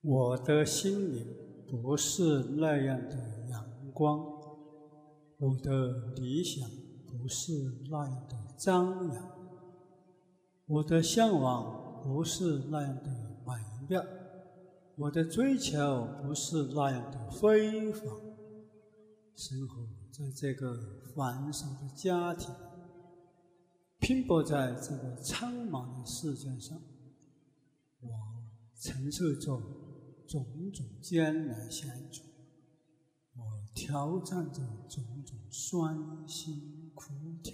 我的心灵不是那样的阳光，我的理想不是那样的张扬，我的向往不是那样的美妙，我的追求不是那样的辉煌。生活在这个繁琐的家庭，拼搏在这个苍茫的世界上，我承受着种种艰难险阻，我挑战着种种酸辛苦甜。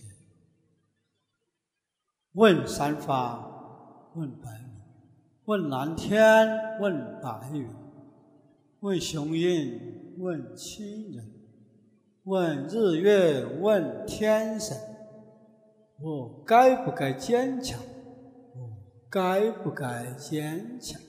问山法，问白云，问蓝天，问白云，问雄鹰，问亲人，问日月，问天神。我该不该坚强？我该不该坚强？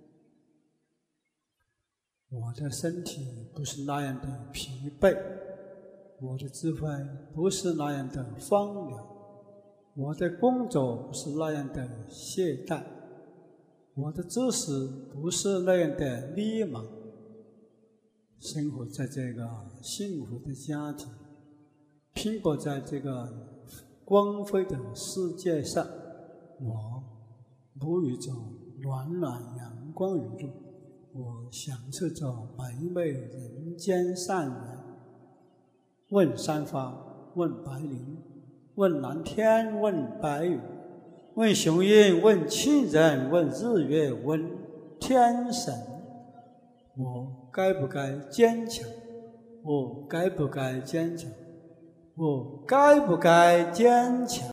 我的身体不是那样的疲惫，我的智慧不是那样的荒凉，我的工作不是那样的懈怠，我的知识不是那样的迷茫。生活在这个幸福的家庭，拼搏在这个光辉的世界上，我沐浴着暖暖阳光雨露，我享受着美美人间善缘。问山法，问白云，问蓝天，问白云，问雄鹰，问亲人，问日月，问天神。我该不该坚强？我该不该坚强？我该不该坚强？